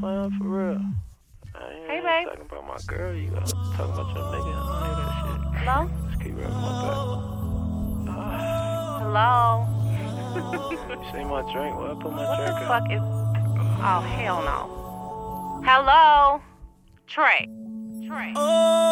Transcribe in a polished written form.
playing for real. Hey, babe. Talking about my girl, you talking about your nigga. I don't hear that shit. Hello? Just keep rubbing my back. Hello? You see my drink? Where I put my What drink the at? fuck is... Oh, hell no. Hello? Trey. Trey.